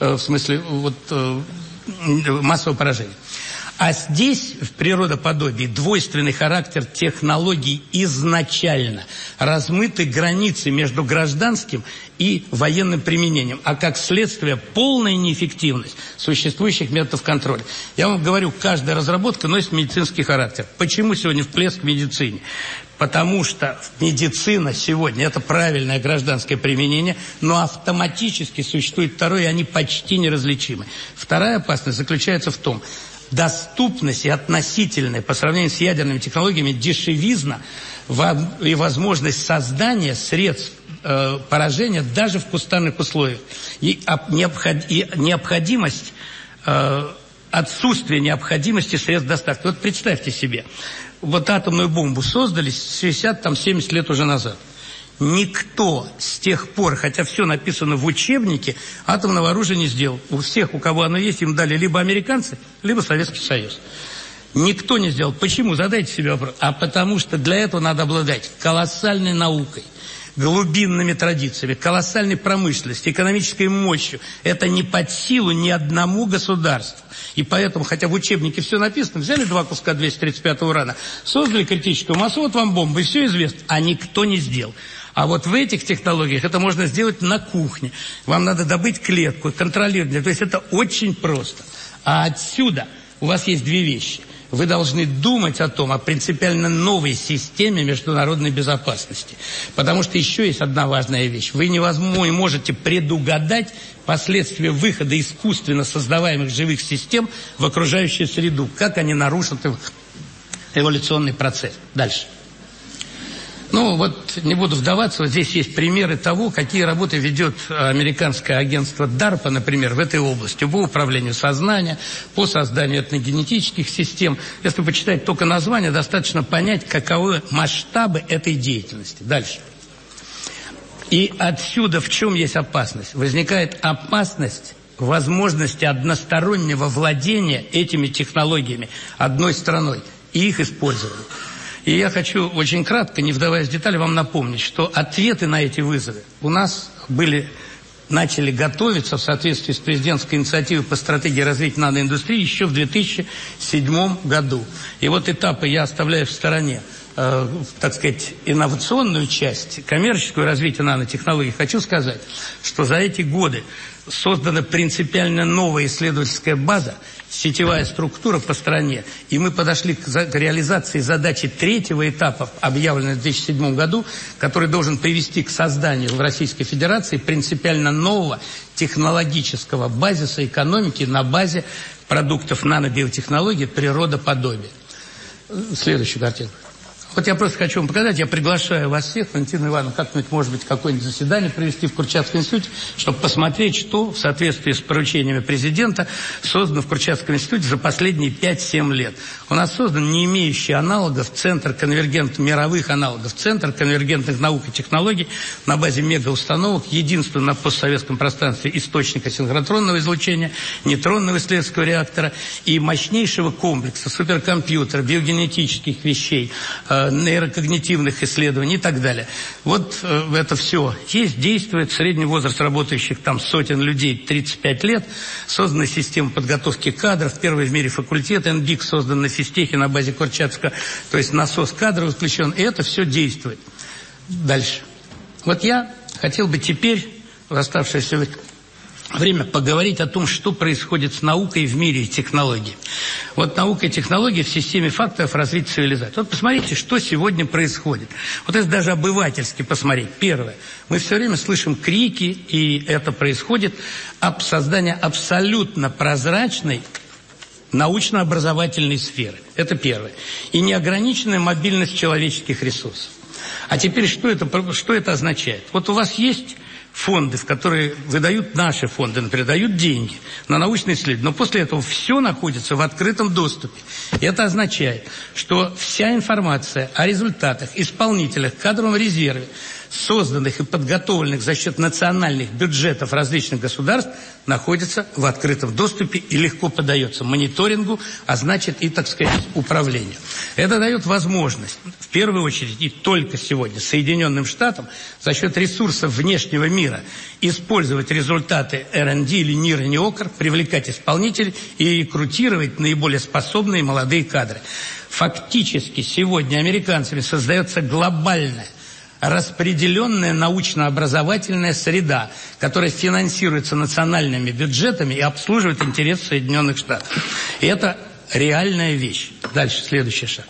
массового поражения. А здесь, в природоподобии, двойственный характер технологий изначально. Размыты границы между гражданским и военным применением. А как следствие, полная неэффективность существующих методов контроля. Я вам говорю, каждая разработка носит медицинский характер. Почему сегодня всплеск в медицине? Потому что медицина сегодня – это правильное гражданское применение, но автоматически существует второе, и они почти неразличимы. Вторая опасность заключается в том, доступность и относительная по сравнению с ядерными технологиями дешевизна и возможность создания средств поражения даже в кустарных условиях. И необходимость, отсутствие необходимости средств доставки. Вот представьте себе. Вот атомную бомбу создали 60-70 лет уже назад. Никто с тех пор, хотя все написано в учебнике, атомного оружия не сделал. У всех, у кого оно есть, им дали либо американцы, либо Советский Союз. Никто не сделал. Почему? Задайте себе вопрос. А потому что для этого надо обладать колоссальной наукой, глубинными традициями, колоссальной промышленностью, экономической мощью. Это не под силу ни одному государству. И поэтому, хотя в учебнике все написано, взяли 2 куска 235-го урана, создали критическую массу, вот вам бомба, и все известно. А никто не сделал. А вот в этих технологиях это можно сделать на кухне. Вам надо добыть клетку, контролировать. То есть это очень просто. А отсюда у вас есть 2 вещи. Вы должны думать о принципиально новой системе международной безопасности. Потому что еще есть одна важная вещь. Вы не можете предугадать последствия выхода искусственно создаваемых живых систем в окружающую среду. Как они нарушат эволюционный процесс. Дальше. Не буду вдаваться, вот здесь есть примеры того, какие работы ведет американское агентство DARPA, например, в этой области, по управлению сознанием, по созданию этногенетических систем. Если почитать только название, достаточно понять, каковы масштабы этой деятельности. Дальше. И отсюда в чем есть опасность? Возникает опасность возможности одностороннего владения этими технологиями одной страной и их использования. И я хочу очень кратко, не вдаваясь в детали, вам напомнить, что ответы на эти вызовы у нас начали готовиться в соответствии с президентской инициативой по стратегии развития наноиндустрии еще в 2007 году. И вот этапы я оставляю в стороне, инновационную часть, коммерческое развитие нанотехнологий. Хочу сказать, что за эти годы создана принципиально новая исследовательская база, сетевая структура по стране, и мы подошли к реализации задачи 3-го этапа, объявленной в 2007 году, который должен привести к созданию в Российской Федерации принципиально нового технологического базиса экономики на базе продуктов нанобиотехнологий природоподобия. Следующую картинку. Вот я просто хочу вам показать, я приглашаю вас всех, Валентина Ивановна, как-нибудь, может быть, какое-нибудь заседание провести в Курчатском институте, чтобы посмотреть, что в соответствии с поручениями президента создано в Курчатском институте за последние 5-7 лет. У нас создан не имеющий аналогов мировых аналогов Центр конвергентных наук и технологий на базе мегаустановок, единственный на постсоветском пространстве источника синхротронного излучения, нейтронного исследовательского реактора и мощнейшего комплекса суперкомпьютера, биогенетических вещей, нейрокогнитивных исследований и так далее. Вот это все есть, действует. Средний возраст работающих там сотен людей 35 лет. Создана система подготовки кадров. Первый в мире факультет НБИК создан на физтехе на базе Курчатска. То есть насос кадров включен. И это все действует. Дальше. Вот я хотел бы теперь в оставшееся время поговорить о том, что происходит с наукой в мире и технологией. Вот наука и технологии в системе факторов развития цивилизации. Вот посмотрите, что сегодня происходит. Вот если даже обывательски посмотреть. Первое. Мы все время слышим крики, и это происходит об создании абсолютно прозрачной научно-образовательной сферы. Это первое. И неограниченная мобильность человеческих ресурсов. А теперь что это означает? Вот у вас есть фонды, в которые выдают наши фонды, например, дают деньги на научные исследования, но после этого все находится в открытом доступе. И это означает, что вся информация о результатах, исполнителях, кадровом резерве, созданных и подготовленных за счет национальных бюджетов различных государств, находится в открытом доступе и легко поддается мониторингу, а значит и, так сказать, управлению. Это дает возможность, в первую очередь и только сегодня, Соединенным Штатам за счет ресурсов внешнего мира использовать результаты R&D или NIR и NIOKR, привлекать исполнителей и рекрутировать наиболее способные молодые кадры. Фактически сегодня американцами создается глобальная распределенная научно-образовательная среда, которая финансируется национальными бюджетами и обслуживает интересы Соединенных Штатов. И это реальная вещь. Дальше, следующий шаг.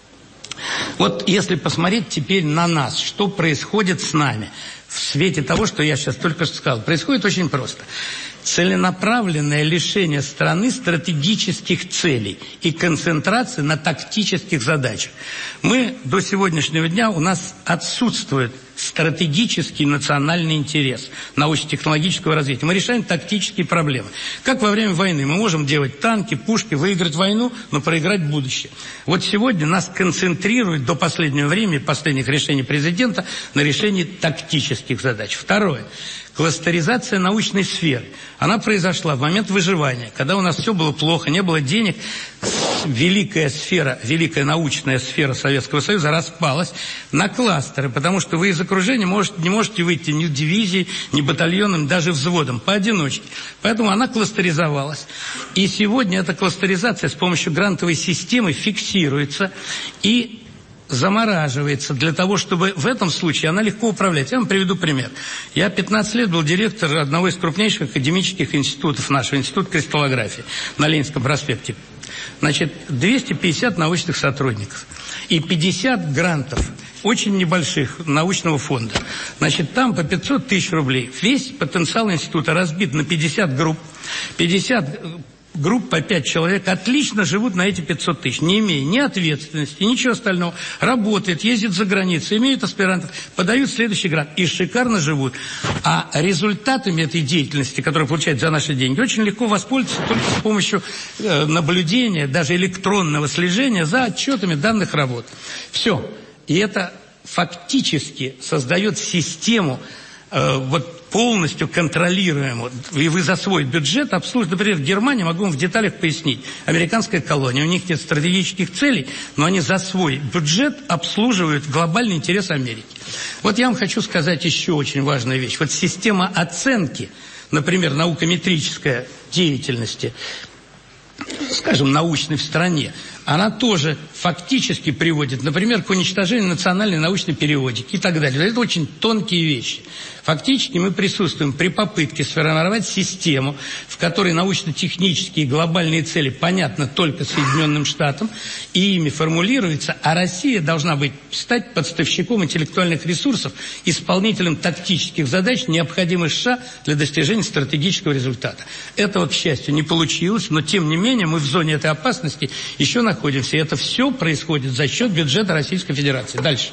Вот если посмотреть теперь на нас, что происходит с нами в свете того, что я сейчас только что сказал, происходит очень просто. Целенаправленное лишение страны стратегических целей и концентрации на тактических задачах. Мы до сегодняшнего дня, у нас отсутствует стратегический национальный интерес научно-технологического развития. Мы решаем тактические проблемы. Как во время войны. Мы можем делать танки, пушки, выиграть войну, но проиграть будущее. Вот сегодня нас концентрируют до последнего времени, последних решений президента, на решении тактических задач. Второе. Кластеризация научной сферы. Она произошла в момент выживания, когда у нас все было плохо, не было денег. Великая сфера, великая научная сфера Советского Союза распалась на кластеры, потому что вы из окружения не можете выйти ни в дивизии, ни батальоном, даже взводом, поодиночке. Поэтому она кластеризовалась. И сегодня эта кластеризация с помощью грантовой системы фиксируется и замораживается для того, чтобы в этом случае она легко управлять. Я вам приведу пример. Я 15 лет был директором одного из крупнейших академических институтов нашего, Институт кристаллографии на Ленинском проспекте. Значит, 250 научных сотрудников и 50 грантов, очень небольших, научного фонда. Значит, там по 500 тысяч рублей. Весь потенциал института разбит на 50 групп. 50 групп по 5 человек отлично живут на эти 500 тысяч, не имея ни ответственности, ничего остального. Работают, ездят за границу, имеют аспирантов, подают следующий грант и шикарно живут. А результатами этой деятельности, которую получают за наши деньги, очень легко воспользоваться только с помощью наблюдения, даже электронного слежения за отчетами данных работ. Все. И это фактически создает систему полностью контролируемую, и вы за свой бюджет обслуживаете. Например, в Германии, могу вам в деталях пояснить, американская колония, у них нет стратегических целей, но они за свой бюджет обслуживают глобальный интерес Америки. Вот я вам хочу сказать еще очень важную вещь. Вот система оценки, например, наукометрической деятельности, скажем, научной в стране, она тоже фактически приводит, например, к уничтожению национальной научной периодики и так далее. Это очень тонкие вещи. Фактически мы присутствуем при попытке сформировать систему, в которой научно-технические и глобальные цели понятны только Соединенным Штатам, и ими формулируются, а Россия должна стать поставщиком интеллектуальных ресурсов, исполнителем тактических задач, необходимых США для достижения стратегического результата. Этого, к счастью, не получилось, но тем не менее мы в зоне этой опасности еще находимся. И это все происходит за счет бюджета Российской Федерации. Дальше.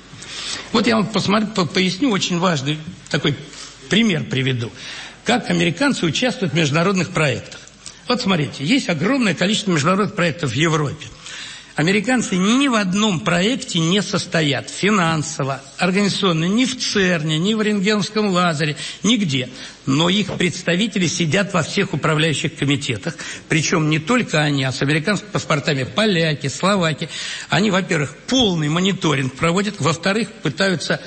Вот я вам поясню очень важный такой пример приведу. Как американцы участвуют в международных проектах. Вот смотрите, есть огромное количество международных проектов в Европе. Американцы ни в одном проекте не состоят финансово, организационно, ни в ЦЕРНе, ни в рентгеновском лазере, нигде. Но их представители сидят во всех управляющих комитетах, причем не только они, а с американскими паспортами поляки, словаки. Они, во-первых, полный мониторинг проводят, во-вторых, пытаются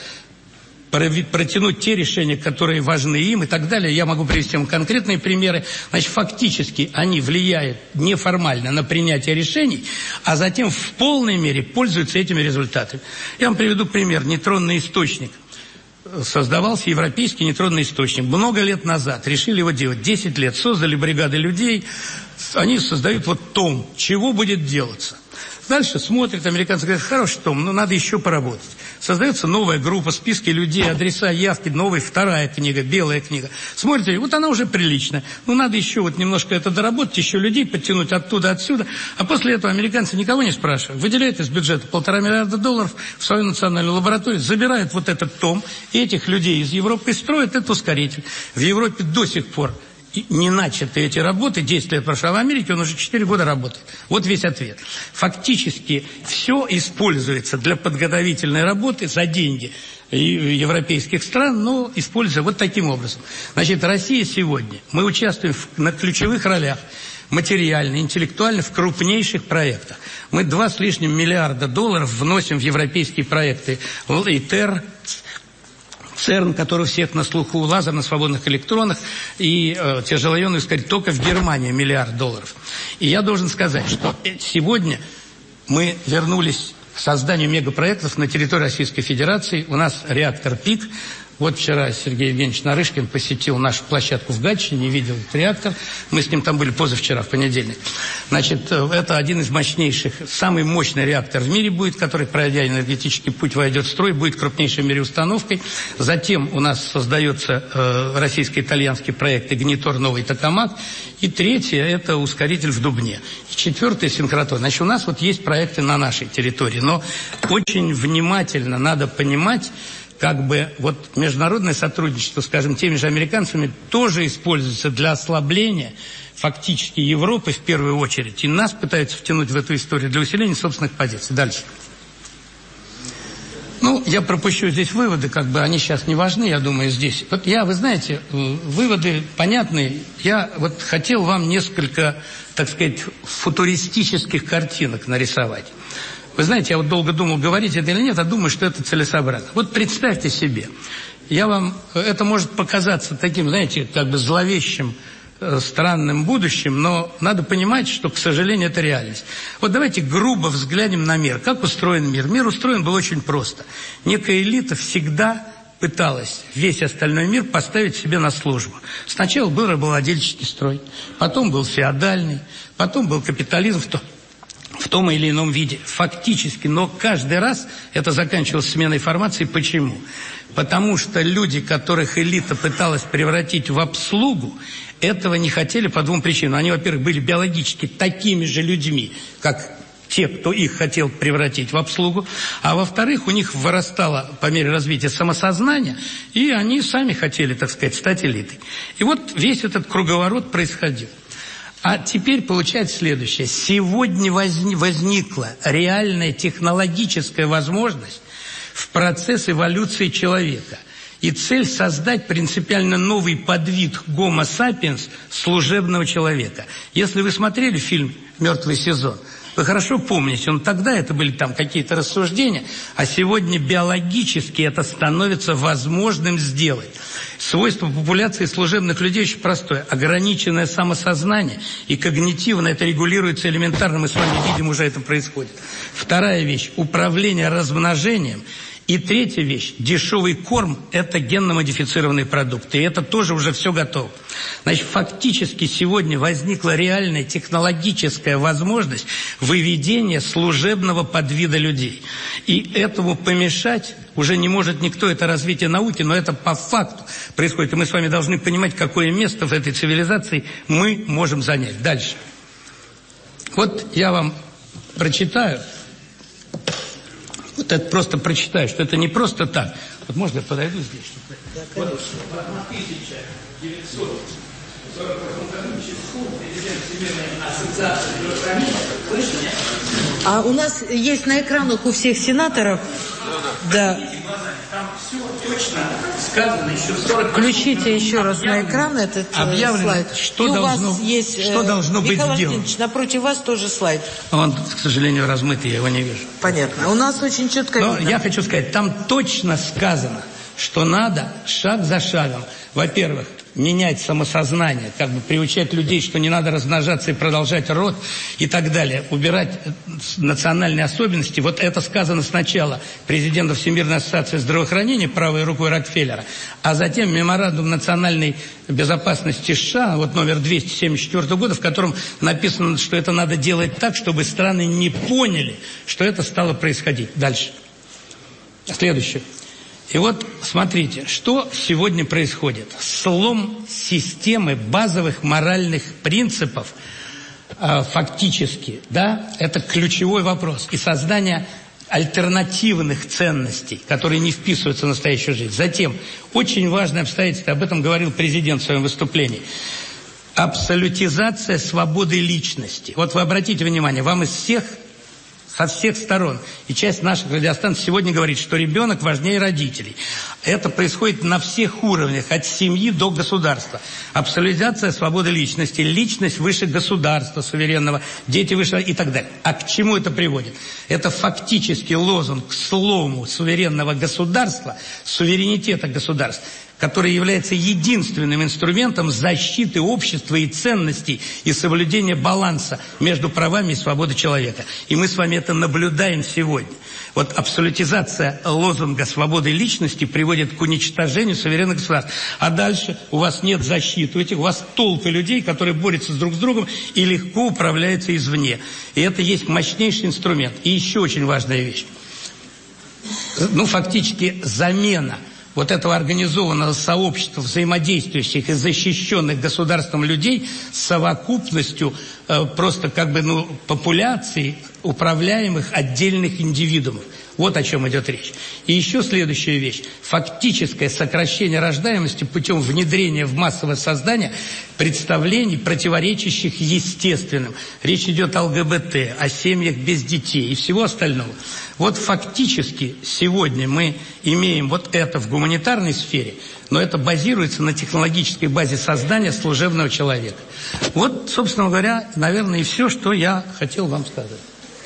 протянуть те решения, которые важны им и так далее. Я могу привести вам конкретные примеры. Значит, фактически они влияют неформально на принятие решений, а затем в полной мере пользуются этими результатами. Я вам приведу пример. Нейтронный источник. Создавался европейский нейтронный источник. Много лет назад решили его делать. 10 лет. Создали бригады людей. Они создают вот том, чего будет делаться. Дальше смотрят, американцы говорят, хороший том, но надо еще поработать. Создается новая группа, списки людей, адреса, явки, новая, вторая книга, белая книга. Смотрите, вот она уже приличная. Ну, надо еще вот немножко это доработать, еще людей подтянуть оттуда, отсюда. А после этого американцы никого не спрашивают. Выделяют из бюджета $1,5 миллиарда в свою национальную лабораторию, забирают вот этот том, и этих людей из Европы и строят этот ускоритель. В Европе до сих пор не начаты эти работы, 10 лет прошло, а в Америке он уже 4 года работает. Вот весь ответ. Фактически все используется для подготовительной работы за деньги европейских стран, но используя вот таким образом. Значит, Россия сегодня, мы участвуем на ключевых ролях, материально, интеллектуально, в крупнейших проектах. Мы $2 с лишним миллиарда вносим в европейские проекты ИТЕР, ЦЕРН, который у всех на слуху, лазер на свободных электронах и тяжелоионный ускоритель, только в Германии $1 миллиард. И я должен сказать, что сегодня мы вернулись к созданию мегапроектов на территории Российской Федерации. У нас реактор ПИК. Вот вчера Сергей Евгеньевич Нарышкин посетил нашу площадку в Гатчине, видел этот реактор. Мы с ним там были позавчера, в понедельник. Значит, это один из мощнейших, самый мощный реактор в мире будет, который, пройдя энергетический путь, войдет в строй, будет крупнейшей в мире установкой. Затем у нас создается российско-итальянский проект «Игнитор Новый Токамак». И третье – это ускоритель в Дубне. И четвертое – синхротрон. Значит, у нас вот есть проекты на нашей территории. Но очень внимательно надо понимать, как бы вот международное сотрудничество, скажем, теми же американцами тоже используется для ослабления фактически Европы в первую очередь. И нас пытаются втянуть в эту историю для усиления собственных позиций. Дальше. Ну, я пропущу здесь выводы, как бы они сейчас не важны, я думаю, здесь. Вот вы знаете, выводы понятные. Я вот хотел вам несколько, так сказать, футуристических картинок нарисовать. Вы знаете, я вот долго думал, говорить это или нет, а думаю, что это целесообразно. Вот представьте себе, это может показаться таким, знаете, как бы зловещим, странным будущим, но надо понимать, что, к сожалению, это реальность. Вот давайте грубо взглянем на мир. Как устроен мир? Мир устроен был очень просто. Некая элита всегда пыталась весь остальной мир поставить себе на службу. Сначала был рабовладельческий строй, потом был феодальный, потом был капитализм в том или ином виде. Фактически, но каждый раз это заканчивалось сменой формации. Почему? Потому что люди, которых элита пыталась превратить в обслугу, этого не хотели по двум причинам. Они, во-первых, были биологически такими же людьми, как те, кто их хотел превратить в обслугу, а во-вторых, у них вырастало по мере развития самосознание, и они сами хотели, так сказать, стать элитой. И вот весь этот круговорот происходил. А теперь получается следующее. Сегодня возникла реальная технологическая возможность в процесс эволюции человека. И цель создать принципиально новый подвид Homo sapiens служебного человека. Если вы смотрели фильм «Мертвый сезон», вы хорошо помните, тогда это были там какие-то рассуждения, а сегодня биологически это становится возможным сделать. Свойство популяции служебных людей очень простое. Ограниченное самосознание и когнитивно это регулируется элементарно. Мы с вами видим, уже это происходит. Вторая вещь – управление размножением И третья вещь. Дешевый корм – это генно-модифицированные продукты. И это тоже уже все готово. Значит, фактически сегодня возникла реальная технологическая возможность выведения служебного подвида людей. И этому помешать уже не может никто. Это развитие науки, но это по факту происходит. И мы с вами должны понимать, какое место в этой цивилизации мы можем занять. Дальше. Вот я вам прочитаю. Вот это просто прочитаю, что это не просто так. Вот можно я подойду здесь? Да, конечно. Вот 1948 числу президент Всемирной ассоциации здравоохранения. Слышно? А у нас есть на экранах у всех сенаторов. Да. Там все точно сказано еще 40. Включите еще раз на экран этот слайд. Что и у должно, вас есть, что должно быть Михаил сделано. Валентинович, напротив вас тоже слайд. Он, к сожалению, размытый, я его не вижу. Понятно. У нас очень четко Но видно. я хочу сказать, там точно сказано, что надо шаг за шагом, во-первых, менять самосознание, как бы приучать людей, что не надо размножаться и продолжать род и так далее, убирать национальные особенности. Вот это сказано сначала президентом Всемирной ассоциации здравоохранения, правой рукой Рокфеллера, а затем меморандум национальной безопасности США, вот номер 274 года, в котором написано, что это надо делать так, чтобы страны не поняли, что это стало происходить. Дальше. Следующее. И вот смотрите, что сегодня происходит. Слом системы базовых моральных принципов фактически, да, это ключевой вопрос. И создание альтернативных ценностей, которые не вписываются в настоящую жизнь. Затем, очень важное обстоятельство, об этом говорил президент в своем выступлении. Абсолютизация свободы личности. Вот вы обратите внимание, вам со всех сторон, и часть наших радиостанций сегодня говорит, что ребенок важнее родителей. Это происходит на всех уровнях, от семьи до государства. Абсолютизация свободы личности, личность выше государства суверенного, дети выше и так далее. А к чему это приводит? Это фактически лозунг к слому суверенного государства, суверенитета государства, который является единственным инструментом защиты общества и ценностей и соблюдения баланса между правами и свободой человека. И мы с вами это наблюдаем сегодня. Вот абсолютизация лозунга свободы личности приводит к уничтожению суверенных государств. А дальше у вас нет защиты, у вас толпы людей, которые борются друг с другом и легко управляются извне. И это есть мощнейший инструмент. И еще очень важная вещь. Фактически замена вот этого организованного сообщества взаимодействующих и защищенных государством людей с совокупностью просто популяций управляемых отдельных индивидуумов. Вот о чем идет речь. И еще следующая вещь. Фактическое сокращение рождаемости путем внедрения в массовое сознание представлений, противоречащих естественным. Речь идет о ЛГБТ, о семьях без детей и всего остального. Вот фактически сегодня мы имеем вот это в гуманитарной сфере, но это базируется на технологической базе создания служебного человека. Вот, собственно говоря, наверное, и все, что я хотел вам сказать.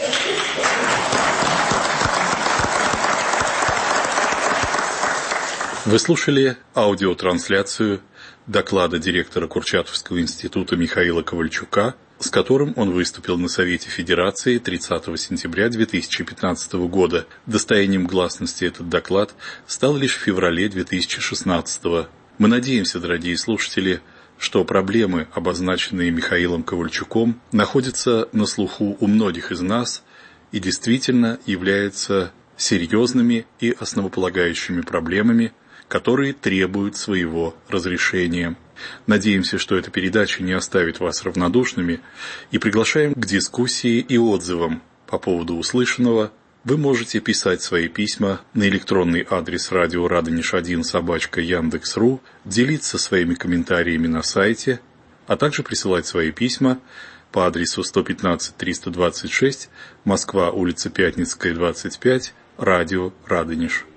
Вы слушали аудиотрансляцию доклада директора Курчатовского института Михаила Ковальчука, с которым он выступил на Совете Федерации 30 сентября 2015 года. Достоянием гласности этот доклад стал лишь в феврале 2016. Мы надеемся, дорогие слушатели, что проблемы, обозначенные Михаилом Ковальчуком, находятся на слуху у многих из нас и действительно являются серьезными и основополагающими проблемами, которые требуют своего разрешения. Надеемся, что эта передача не оставит вас равнодушными, и приглашаем к дискуссии и отзывам по поводу услышанного. Вы можете писать свои письма на электронный адрес radioradonish1@yandex.ru, делиться своими комментариями на сайте, а также присылать свои письма по адресу 115-326, Москва, улица Пятницкая, 25, Радио Радонеж.